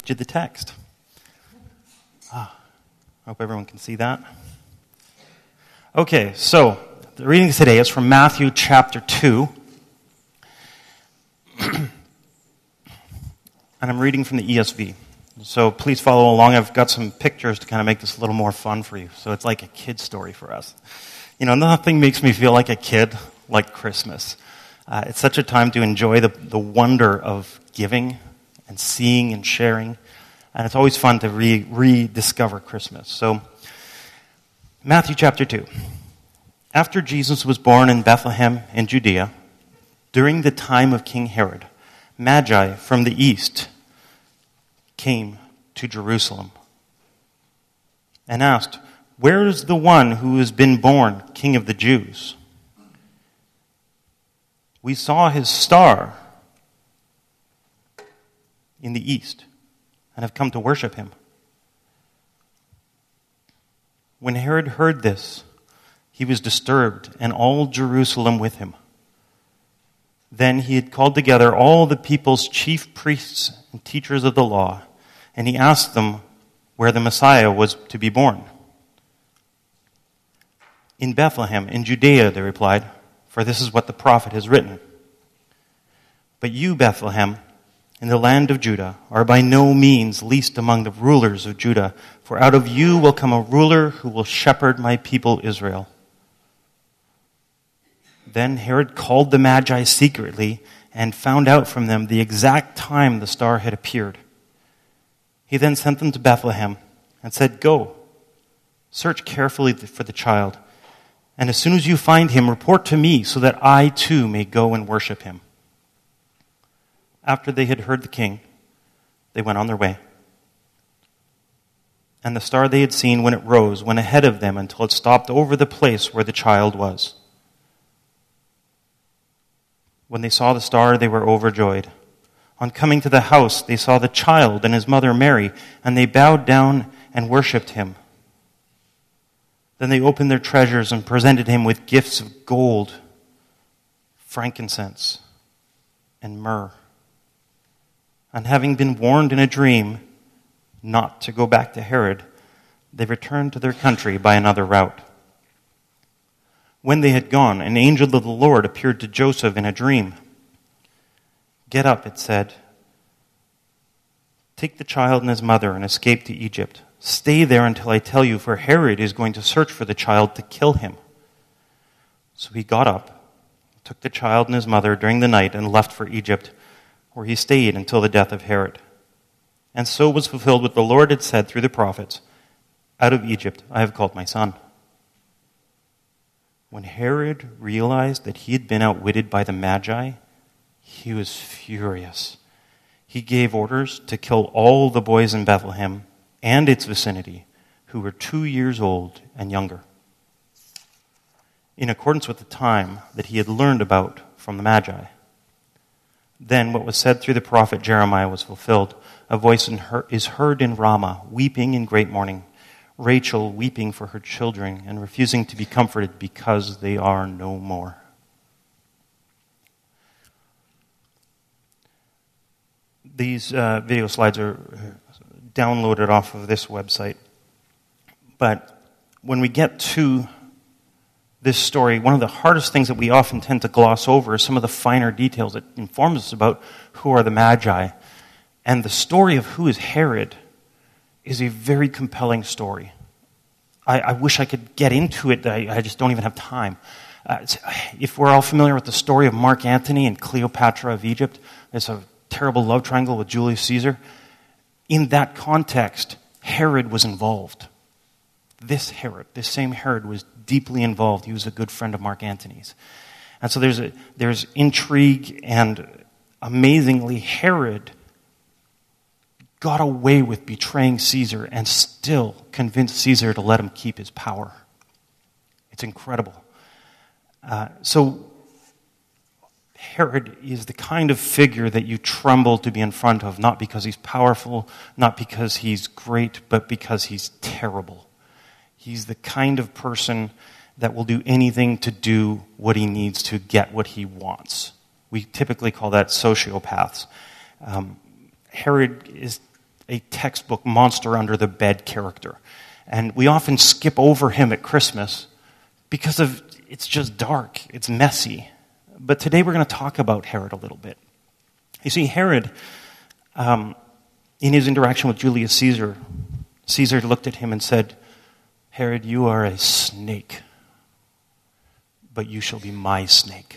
to the text. I hope everyone can see that. Okay, so the reading today is from Matthew chapter 2. And I'm reading from the ESV. So please follow along. I've got some pictures to kind of make this a little more fun for you. So it's like a kid's story for us. You know, nothing makes me feel like a kid like Christmas. It's such a time to enjoy the wonder of giving and seeing and sharing. And it's always fun to rediscover Christmas. So, Matthew chapter 2. After Jesus was born in Bethlehem in Judea, during the time of King Herod, Magi from the east came to Jerusalem and asked, "Where is the one who has been born King of the Jews? We saw his star in the east and have come to worship him." When Herod heard this, he was disturbed, and all Jerusalem with him. Then he had called together all the people's chief priests and teachers of the law, and he asked them where the Messiah was to be born. "In Bethlehem, in Judea," they replied, "for this is what the prophet has written. But you, Bethlehem, in the land of Judah, are by no means least among the rulers of Judah, for out of you will come a ruler who will shepherd my people Israel." Then Herod called the Magi secretly and found out from them the exact time the star had appeared. He then sent them to Bethlehem and said, "Go, search carefully for the child, and as soon as you find him, report to me so that I too may go and worship him." After they had heard the king, they went on their way. And the star they had seen when it rose went ahead of them until it stopped over the place where the child was. When they saw the star, they were overjoyed. On coming to the house, they saw the child and his mother Mary, and they bowed down and worshipped him. Then they opened their treasures and presented him with gifts of gold, frankincense, and myrrh. And having been warned in a dream not to go back to Herod, they returned to their country by another route. When they had gone, an angel of the Lord appeared to Joseph in a dream. "Get up," it said. "Take the child and his mother and escape to Egypt. Stay there until I tell you, for Herod is going to search for the child to kill him." So he got up, took the child and his mother during the night, and left for Egypt, where he stayed until the death of Herod. And so was fulfilled what the Lord had said through the prophets, "Out of Egypt I have called my son." When Herod realized that he had been outwitted by the Magi, he was furious. He gave orders to kill all the boys in Bethlehem and its vicinity who were 2 years old and younger, in accordance with the time that he had learned about from the Magi. Then what was said through the prophet Jeremiah was fulfilled. A voice is heard in Ramah, weeping in great mourning, Rachel weeping for her children and refusing to be comforted because they are no more. These video slides are downloaded off of this website. But when we get to this story, one of the hardest things that we often tend to gloss over is some of the finer details that inform us about who are the Magi. And the story of who is Herod is a very compelling story. I wish I could get into it, I just don't even have time. If we're all familiar with the story of Mark Antony and Cleopatra of Egypt, there's a terrible love triangle with Julius Caesar. In that context, Herod was involved. This same Herod was deeply involved. He was a good friend of Mark Antony's. And so there's intrigue, and amazingly, Herod got away with betraying Caesar and still convinced Caesar to let him keep his power. It's incredible. So Herod is the kind of figure that you tremble to be in front of, not because he's powerful, not because he's great, but because he's terrible. He's the kind of person that will do anything to do what he needs to get what he wants. We typically call that sociopaths. Herod is a textbook monster under the bed character. And we often skip over him at Christmas because it's just dark, it's messy. But today we're going to talk about Herod a little bit. You see, Herod, in his interaction with Julius Caesar, Caesar looked at him and said, "Herod, you are a snake, but you shall be my snake."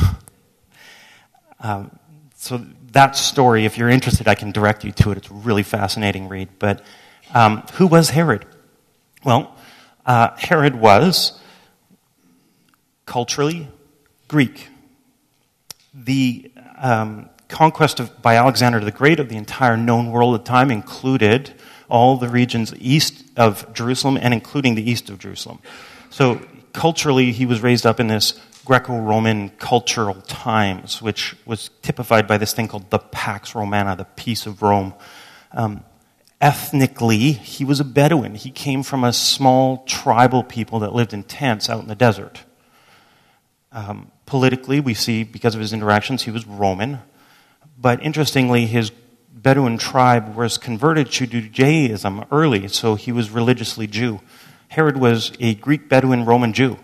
So that story, if you're interested, I can direct you to it. It's a really fascinating read. But who was Herod? Well, Herod was culturally Greek. The conquest by Alexander the Great of the entire known world at the time included all the regions east of Jerusalem and including the east of Jerusalem. So culturally, he was raised up in this Greco-Roman cultural times, which was typified by this thing called the Pax Romana, the Peace of Rome. Ethnically, he was a Bedouin. He came from a small tribal people that lived in tents out in the desert. Politically, we see, because of his interactions, he was Roman. But interestingly, his Bedouin tribe was converted to Judaism early, so he was religiously Jew. Herod was a Greek Bedouin Roman Jew.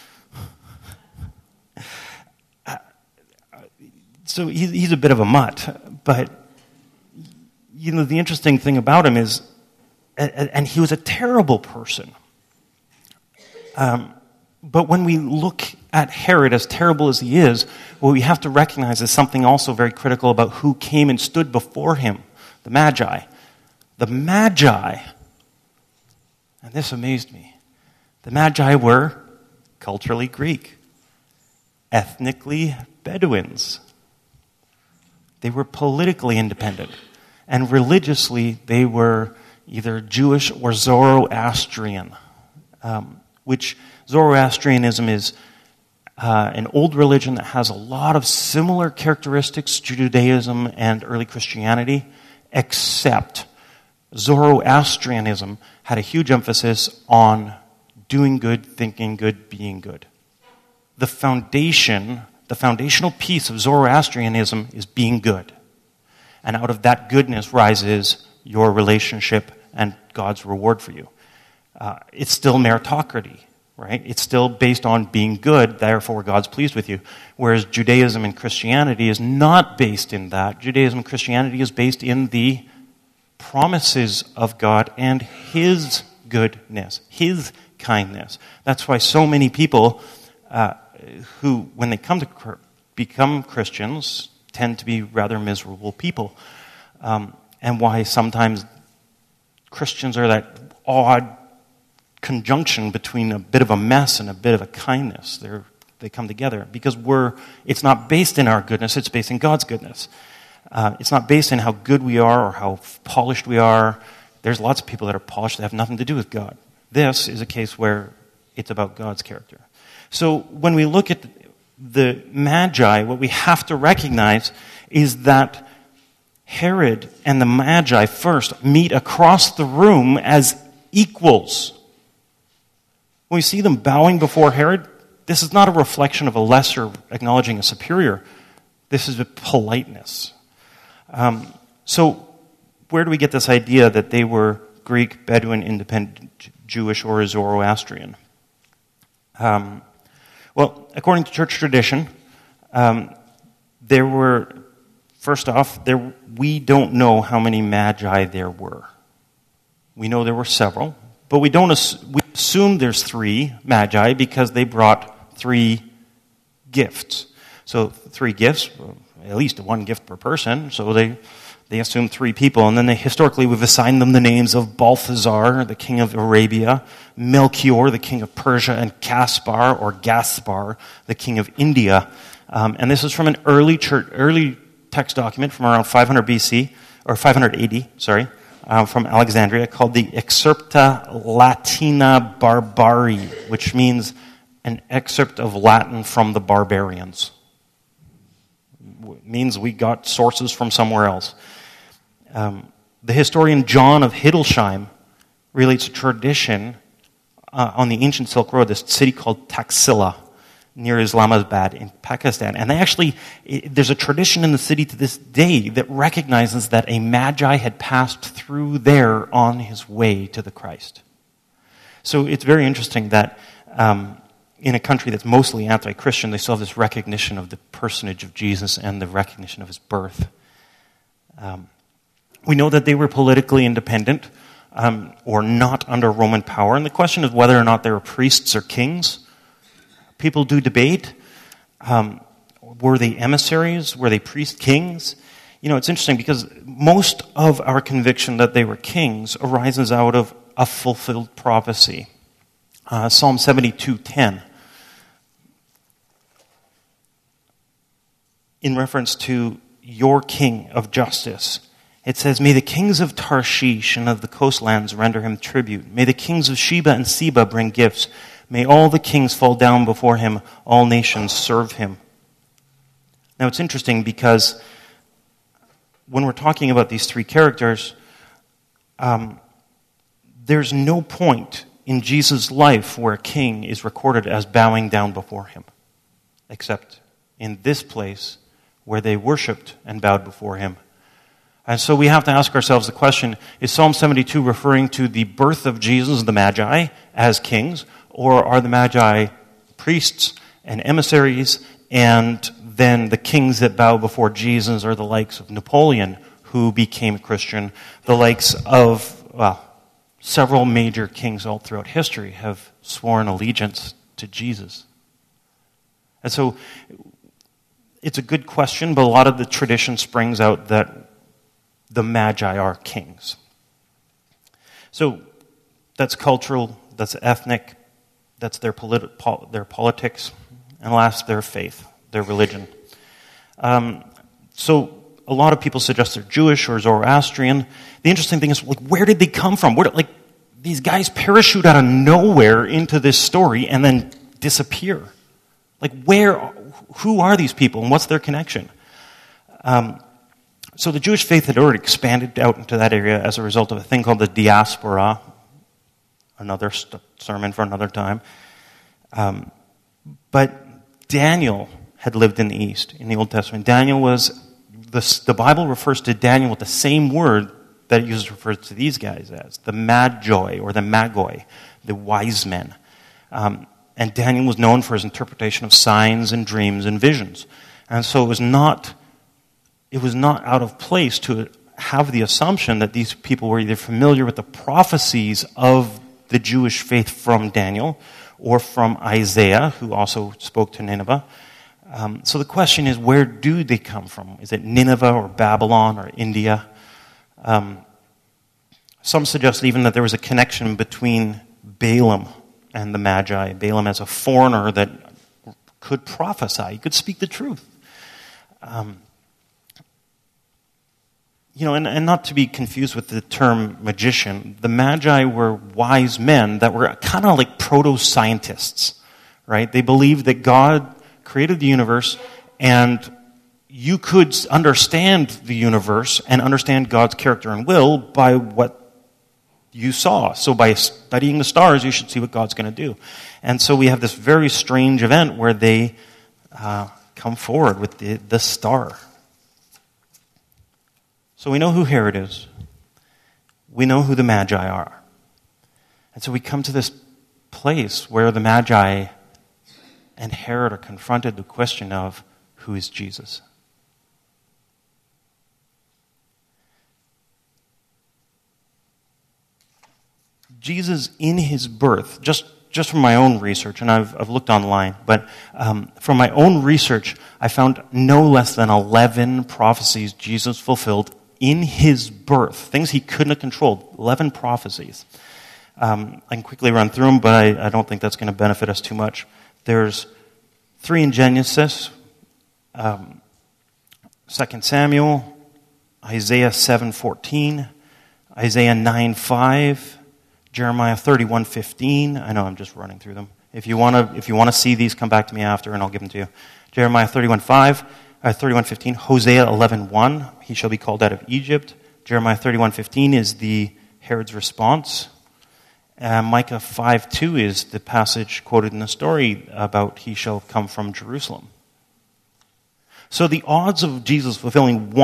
So he's a bit of a mutt, but the interesting thing about him is, and he was a terrible person. But when we look at Herod, as terrible as he is, what we have to recognize is something also very critical about who came and stood before him, the Magi. The Magi, and this amazed me, the Magi were culturally Greek, ethnically Bedouins. They were politically independent, and religiously they were either Jewish or Zoroastrian, which Zoroastrianism is an old religion that has a lot of similar characteristics to Judaism and early Christianity, except Zoroastrianism had a huge emphasis on doing good, thinking good, being good. The foundational piece of Zoroastrianism is being good. And out of that goodness rises your relationship and God's reward for you. It's still meritocracy, right? It's still based on being good, therefore God's pleased with you. Whereas Judaism and Christianity is not based in that. Judaism and Christianity is based in the promises of God and His goodness, His kindness. That's why so many people who, when they come to become Christians, tend to be rather miserable people. And why sometimes Christians are that odd conjunction between a bit of a mess and a bit of a kindness. They come together because it's not based in our goodness, it's based in God's goodness. It's not based in how good we are or how polished we are. There's lots of people that are polished that have nothing to do with God. This is a case where it's about God's character. So when we look at the Magi, what we have to recognize is that Herod and the Magi first meet across the room as equals. When we see them bowing before Herod, this is not a reflection of a lesser acknowledging a superior. This is a politeness. So where do we get this idea that they were Greek, Bedouin, independent, Jewish, or Zoroastrian? Well, according to church tradition, there were, first off, we don't know how many Magi there were. We know there were several, but we assume there's 3 Magi because they brought 3 gifts. So 3 gifts, at least 1 gift per person, so they assume 3 people, and then historically we've assigned them the names of Balthazar, the king of Arabia, Melchior, the king of Persia, and Caspar, or Gaspar, the king of India. And this is from an early text document from around 500 BC, or 500 AD, from Alexandria, called the Excerpta Latina Barbari, which means an excerpt of Latin from the barbarians. It means we got sources from somewhere else. The historian John of Hildesheim relates a tradition on the ancient Silk Road, this city called Taxila. near Islamabad in Pakistan. And there's a tradition in the city to this day that recognizes that a magi had passed through there on his way to the Christ. So it's very interesting that in a country that's mostly anti-Christian, they still have this recognition of the personage of Jesus and the recognition of his birth. We know that they were politically independent or not under Roman power. And the question is whether or not they were priests or kings. People do debate. Were they emissaries? Were they kings? It's interesting because most of our conviction that they were kings arises out of a fulfilled prophecy. Psalm 72:10. In reference to your king of justice, it says, "May the kings of Tarshish and of the coastlands render him tribute. May the kings of Sheba and Seba bring gifts. May all the kings fall down before him. All nations serve him." Now it's interesting because when we're talking about these three characters, there's no point in Jesus' life where a king is recorded as bowing down before him, except in this place where they worshipped and bowed before him. And so we have to ask ourselves the question, is Psalm 72 referring to the birth of Jesus, the Magi, as kings, or are the Magi priests and emissaries, and then the kings that bow before Jesus are the likes of Napoleon, who became Christian, the likes of, several major kings all throughout history have sworn allegiance to Jesus. And so it's a good question, but a lot of the tradition springs out that the Magi are kings. So that's cultural, that's ethnic, that's their politics, and last, their faith, their religion. So a lot of people suggest they're Jewish or Zoroastrian. The interesting thing is, where did they come from? These guys parachute out of nowhere into this story and then disappear. Who are these people and what's their connection? So the Jewish faith had already expanded out into that area as a result of a thing called the diaspora. Another sermon for another time. But Daniel had lived in the East, in the Old Testament. The Bible refers to Daniel with the same word that it uses to refer to these guys as, the Magi or the Magoi, the wise men. And Daniel was known for his interpretation of signs and dreams and visions. And so it was not out of place to have the assumption that these people were either familiar with the prophecies of the Jewish faith from Daniel or from Isaiah, who also spoke to Nineveh. So the question is, where do they come from? Is it Nineveh or Babylon or India? Some suggest even that there was a connection between Balaam and the Magi. Balaam as a foreigner that could prophesy, he could speak the truth. And not to be confused with the term magician, the Magi were wise men that were kind of like proto-scientists, right? They believed that God created the universe and you could understand the universe and understand God's character and will by what you saw. So by studying the stars, you should see what God's going to do. And so we have this very strange event where they come forward with the star. So we know who Herod is. We know who the Magi are. And so we come to this place where the Magi and Herod are confronted with the question of, who is Jesus? Jesus in his birth, just from my own research, and I've looked online, but from my own research, I found no less than 11 prophecies Jesus fulfilled in his birth, things he couldn't have controlled, 11 prophecies. I can quickly run through them, but I don't think that's going to benefit us too much. There's 3 in Genesis, 2 Samuel, Isaiah 7:14, Isaiah 9:5, Jeremiah 31:15. I know I'm just running through them. If you want to see these, come back to me after and I'll give them to you. Jeremiah 31:15, Hosea 11:1, he shall be called out of Egypt. Jeremiah 31:15 is the Herod's response. Micah 5:2 is the passage quoted in the story about he shall come from Jerusalem. So the odds of Jesus fulfilling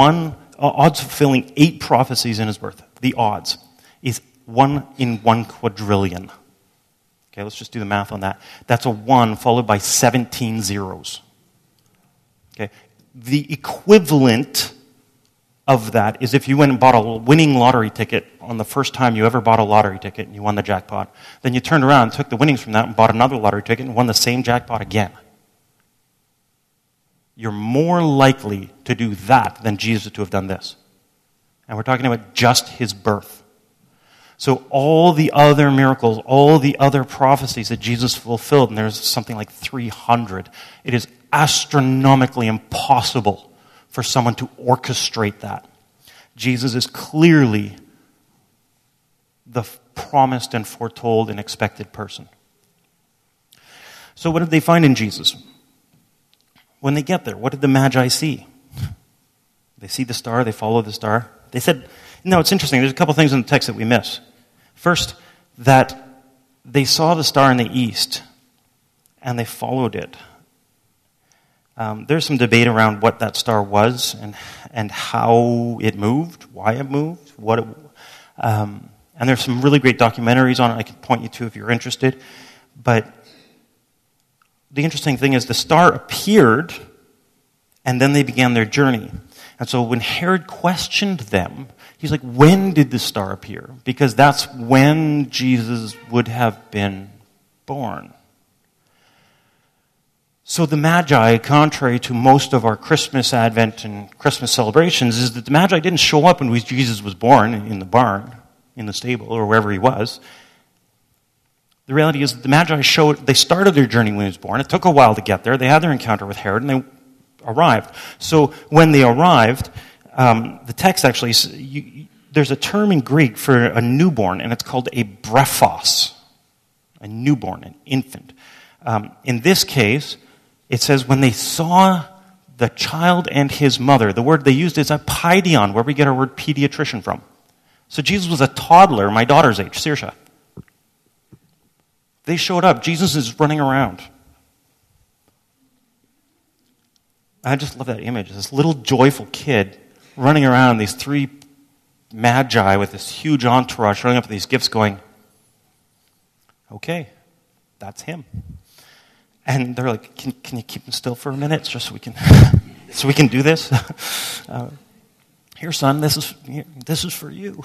8 prophecies in his birth, the odds, is 1 in 1 quadrillion. Okay, let's just do the math on that. That's a 1 followed by 17 zeros. Okay, the equivalent of that is if you went and bought a winning lottery ticket on the first time you ever bought a lottery ticket and you won the jackpot. Then you turned around, took the winnings from that and bought another lottery ticket and won the same jackpot again. You're more likely to do that than Jesus to have done this. And we're talking about just his birth. So all the other miracles, all the other prophecies that Jesus fulfilled, and there's something like 300, it is astronomically impossible for someone to orchestrate that. Jesus is clearly the promised and foretold and expected person. So what did they find in Jesus? When they get there, what did the Magi see? They see the star, they follow the star. They said, no, it's interesting, there's a couple things in the text that we miss. First, that they saw the star in the east, and they followed it. There's some debate around what that star was and how it moved, why it moved, and there's some really great documentaries on it I can point you to if you're interested. But the interesting thing is the star appeared, and then they began their journey. And so when Herod questioned them, he's like, when did the star appear? Because that's when Jesus would have been born. So the Magi, contrary to most of our Christmas, Advent, and Christmas celebrations, is that the Magi didn't show up when Jesus was born in the barn, in the stable, or wherever he was. The reality is that the Magi they started their journey when he was born. It took a while to get there. They had their encounter with Herod, and they arrived. So when they arrived, the text actually, there's a term in Greek for a newborn, and it's called a brephos, a newborn, an infant. In this case, it says when they saw the child and his mother, the word they used is a paidion, where we get our word pediatrician from. So Jesus was a toddler, my daughter's age, Saoirse. They showed up. Jesus is running around. I just love that image. This little joyful kid running around, these 3 magi with this huge entourage showing up with these gifts going, okay, that's him. And they're like, can you keep him still for a minute just so we can do this? Here, son, this is for you.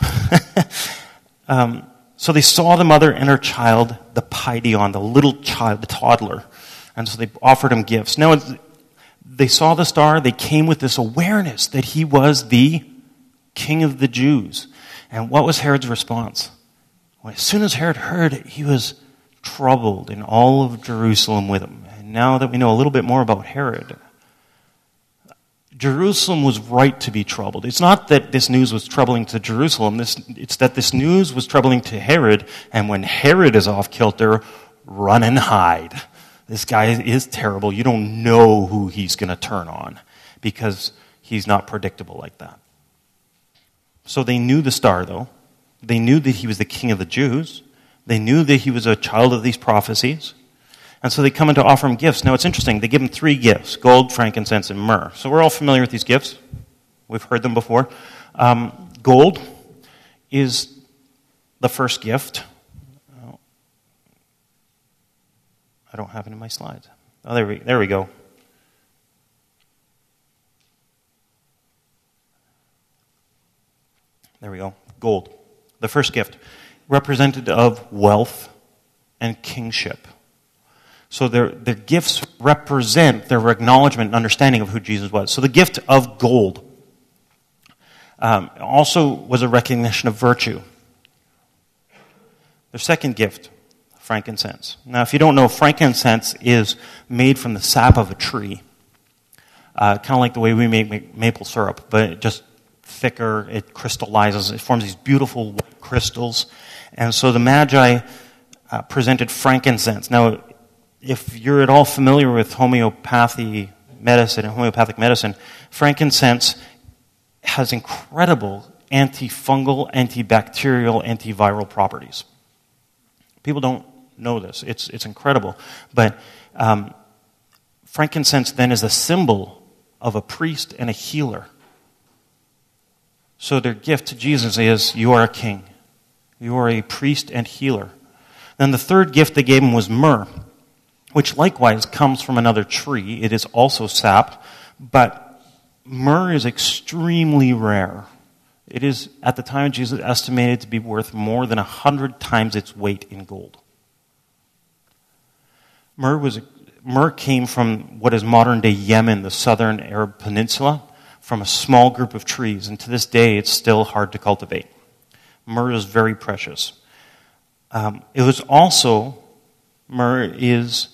So they saw the mother and her child, the paidion, the little child, the toddler. And so they offered him gifts. Now, they saw the star. They came with this awareness that he was the King of the Jews. And what was Herod's response? Well, as soon as Herod heard it, he was troubled, and all of Jerusalem with him. And now that we know a little bit more about Herod, Jerusalem was right to be troubled. It's not that this news was troubling to Jerusalem. It's that this news was troubling to Herod, and when Herod is off kilter, run and hide. This guy is terrible. You don't know who he's going to turn on because he's not predictable like that. So they knew the star, though. They knew that he was the King of the Jews. They knew that he was a child of these prophecies. And so they come in to offer him gifts. Now it's interesting. They give him 3 gifts, gold, frankincense, and myrrh. So we're all familiar with these gifts. We've heard them before. Gold is the first gift. I don't have it in my slides. Oh, there we go. There we go. Gold. The first gift. Representative of wealth and kingship. So their gifts represent their acknowledgement and understanding of who Jesus was. So the gift of gold also was a recognition of virtue. Their second gift, frankincense. Now, if you don't know, frankincense is made from the sap of a tree. Kind of like the way we make maple syrup, but just thicker, it crystallizes, it forms these beautiful white crystals. And so the Magi presented frankincense. Now, if you're at all familiar with homeopathic medicine, frankincense has incredible antifungal, antibacterial, antiviral properties. People don't know this. It's incredible. But frankincense then is a symbol of a priest and a healer. So their gift to Jesus is, you are a king. You are a priest and healer. Then the third gift they gave him was myrrh, which likewise comes from another tree. It is also sap, but myrrh is extremely rare. It is, at the time of Jesus, estimated to be worth more than 100 times its weight in gold. Myrrh came from what is modern-day Yemen, the southern Arab peninsula, from a small group of trees, and to this day it's still hard to cultivate. Myrrh is very precious. Myrrh is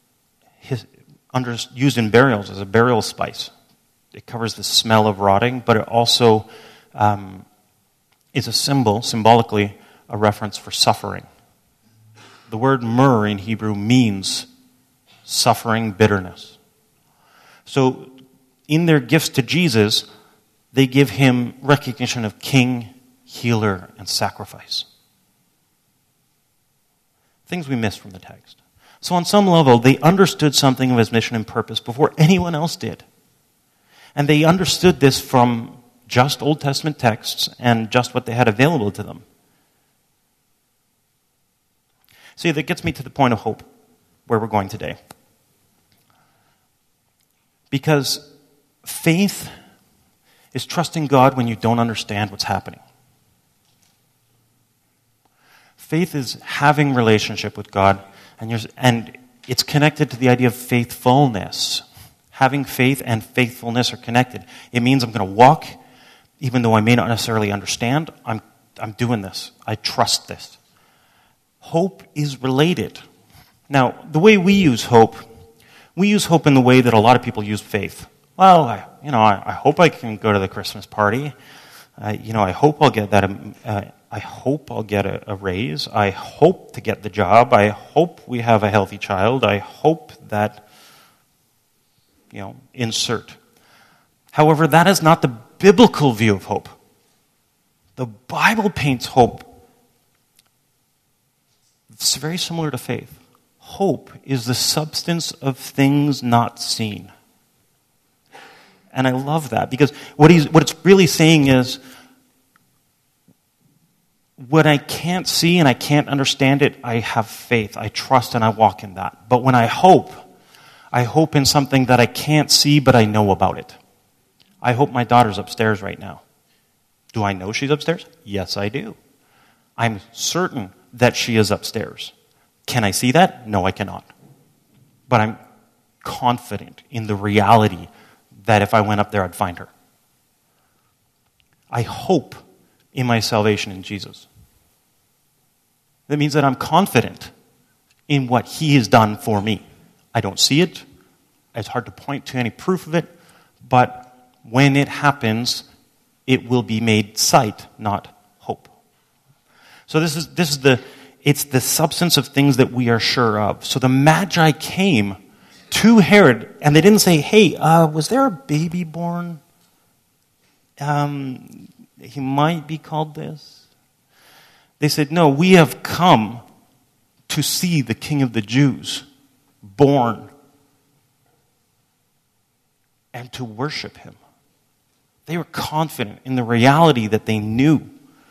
used in burials as a burial spice. It covers the smell of rotting, but it also is a symbol, symbolically, a reference for suffering. The word myrrh in Hebrew means suffering, bitterness. So, in their gifts to Jesus, they give him recognition of king, healer, and sacrifice. Things we miss from the text. So on some level, they understood something of his mission and purpose before anyone else did. And they understood this from just Old Testament texts and just what they had available to them. See, that gets me to the point of hope, where we're going today. Because faith is trusting God when you don't understand what's happening. Faith is having relationship with God, and it's connected to the idea of faithfulness. Having faith and faithfulness are connected. It means I'm going to walk, even though I may not necessarily understand. I'm doing this. I trust this. Hope is related. Now, the way we use hope in the way that a lot of people use faith. Well, I hope I can go to the Christmas party. I hope I'll get that. I hope I'll get a raise. I hope to get the job. I hope we have a healthy child. I hope that, insert. However, that is not the biblical view of hope. The Bible paints hope. It's very similar to faith. Hope is the substance of things not seen. And I love that, because what it's really saying is, when I can't see and I can't understand it, I have faith. I trust and I walk in that. But when I hope in something that I can't see but I know about it. I hope my daughter's upstairs right now. Do I know she's upstairs? Yes, I do. I'm certain that she is upstairs. Can I see that? No, I cannot. But I'm confident in the reality that if I went up there, I'd find her. I hope in my salvation in Jesus. That means that I'm confident in what he has done for me. I don't see it. It's hard to point to any proof of it. But when it happens, it will be made sight, not hope. So it's the substance of things that we are sure of. So the Magi came to Herod, and they didn't say, hey, was there a baby born? He might be called this. They said, no, we have come to see the King of the Jews born and to worship him. They were confident in the reality that they knew.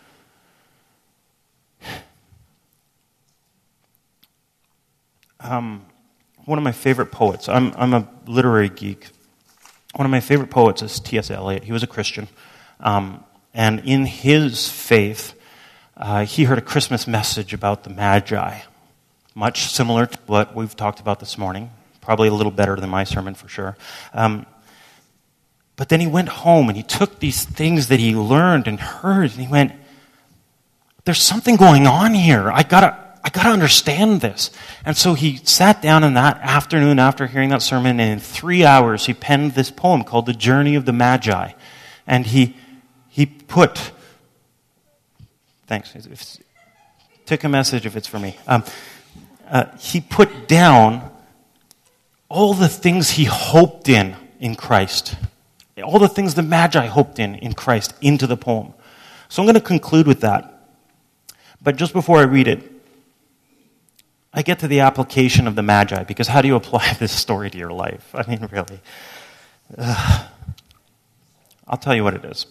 One of my favorite poets, I'm a literary geek. One of my favorite poets is T.S. Eliot. He was a Christian. And in his faith, he heard a Christmas message about the Magi, much similar to what we've talked about this morning, probably a little better than my sermon for sure. But then he went home and he took these things that he learned and heard, and he went, there's something going on here. I gotta understand this. And so he sat down in that afternoon after hearing that sermon, and in 3 hours he penned this poem called The Journey of the Magi. And he put, thanks, take a message if it's for me. He put down all the things he hoped in Christ. All the things the Magi hoped in Christ into the poem. So I'm going to conclude with that. But just before I read it, I get to the application of the Magi, because how do you apply this story to your life? I mean, really. I'll tell you what it is.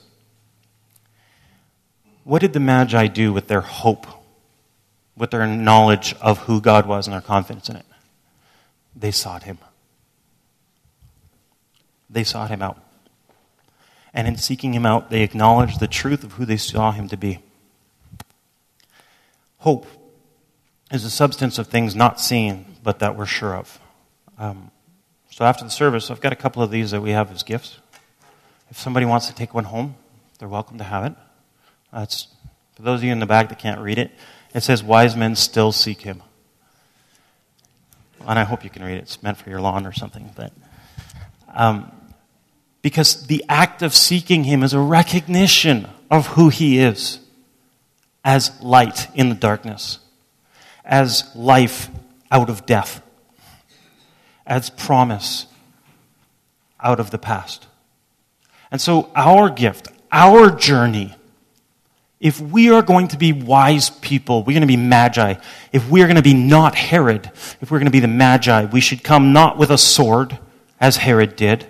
What did the Magi do with their hope, with their knowledge of who God was and their confidence in it? They sought him. They sought him out. And in seeking him out, they acknowledged the truth of who they saw him to be. Hope is the substance of things not seen, but that we're sure of. So after the service, I've got a couple of these that we have as gifts. If somebody wants to take one home, they're welcome to have it. It's, for those of you in the back that can't read it, it says, "Wise men still seek him." And I hope you can read it. It's meant for your lawn or something. But because the act of seeking him is a recognition of who he is as light in the darkness, as life out of death, as promise out of the past. And so our gift, our journey, if we are going to be wise people, we're going to be Magi. If we're going to be not Herod, if we're going to be the Magi, we should come not with a sword, as Herod did.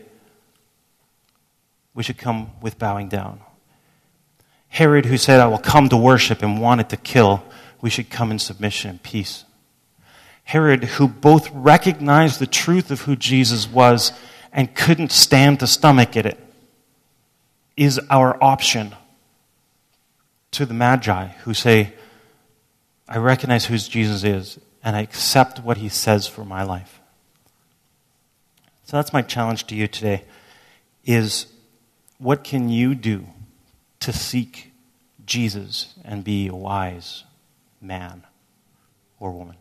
We should come with bowing down. Herod, who said, "I will come to worship," and wanted to kill, we should come in submission and peace. Herod, who both recognized the truth of who Jesus was and couldn't stand to stomach it, is our option to the Magi who say, "I recognize who Jesus is, and I accept what he says for my life." So that's my challenge to you today, is what can you do to seek Jesus and be a wise man or woman?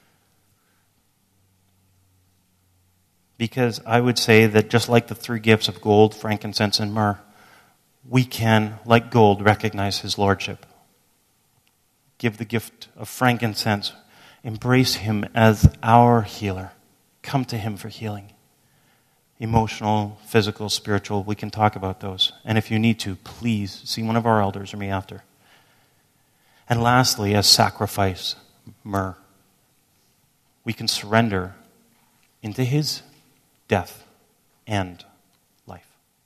Because I would say that just like the three gifts of gold, frankincense, and myrrh, we can, like gold, recognize his lordship. Give the gift of frankincense. Embrace him as our healer. Come to him for healing. Emotional, physical, spiritual, we can talk about those. And if you need to, please see one of our elders or me after. And lastly, as sacrifice, myrrh. We can surrender into his death and life.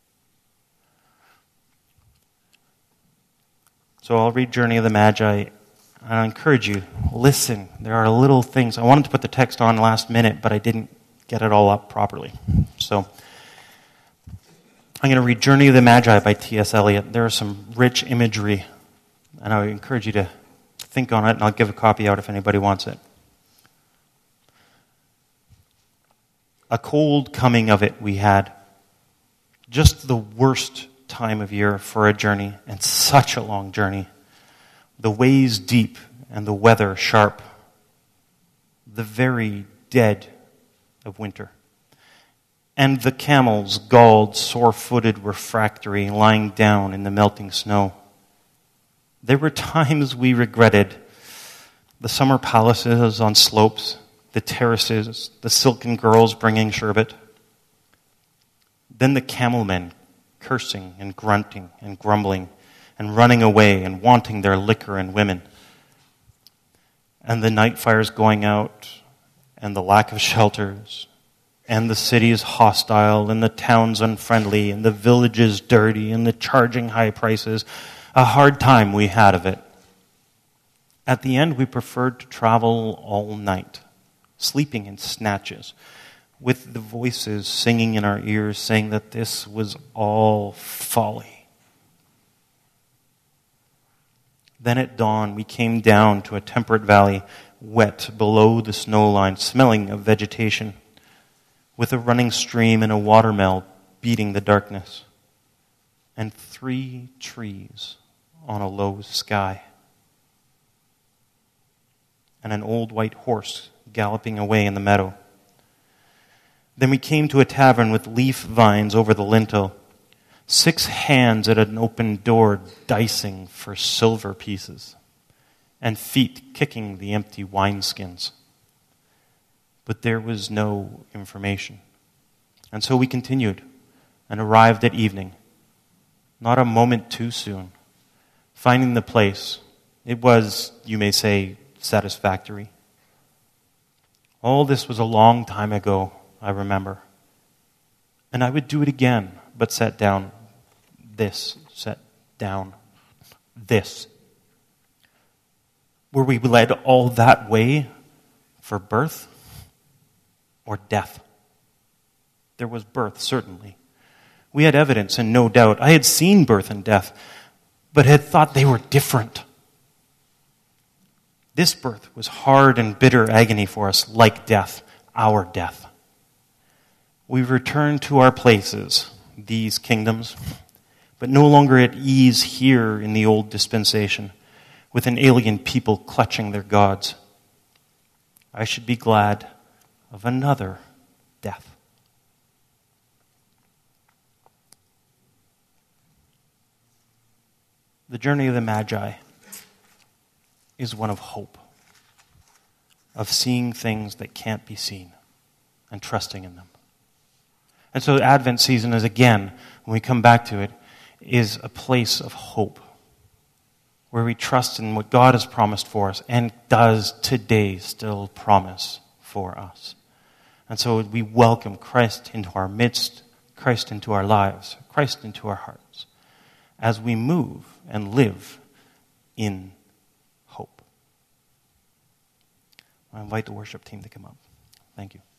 So I'll read Journey of the Magi. I encourage you, listen. There are little things. I wanted to put the text on last minute, but I didn't get it all up properly. So I'm going to read Journey of the Magi by T.S. Eliot. There is some rich imagery, and I would encourage you to think on it, and I'll give a copy out if anybody wants it. A cold coming of it we had. Just the worst time of year for a journey, and such a long journey. The ways deep and the weather sharp. The very dead of winter. And the camels, galled, sore-footed, refractory, lying down in the melting snow. There were times we regretted the summer palaces on slopes, the terraces, the silken girls bringing sherbet. Then the camel men cursing and grunting and grumbling and running away and wanting their liquor and women. And the night fires going out and the lack of shelters and the cities hostile and the towns unfriendly and the villages dirty and the charging high prices. A hard time we had of it. At the end, we preferred to travel all night, sleeping in snatches, with the voices singing in our ears, saying that this was all folly. Then at dawn, we came down to a temperate valley, wet below the snow line, smelling of vegetation, with a running stream and a watermill beating the darkness, and 3 trees on a low sky, and an old white horse galloping away in the meadow. Then we came to a tavern with leaf vines over the lintel, 6 hands at an open door dicing for silver pieces, and feet kicking the empty wineskins. But there was no information. And so we continued and arrived at evening, not a moment too soon, finding the place. It was, you may say, satisfactory. All this was a long time ago, I remember. And I would do it again, but set down this, set down this. Were we led all that way for birth or death? There was birth, certainly. We had evidence and no doubt. I had seen birth and death, but had thought they were different. This birth was hard and bitter agony for us, like death, our death. We returned to our places, these kingdoms, but no longer at ease here in the old dispensation, with an alien people clutching their gods. I should be glad of another death. The journey of the Magi is one of hope, of seeing things that can't be seen and trusting in them. And so the Advent season is, again, when we come back to it, is a place of hope, where we trust in what God has promised for us and does today still promise for us. And so we welcome Christ into our midst, Christ into our lives, Christ into our hearts, as we move and live in hope. I invite the worship team to come up. Thank you.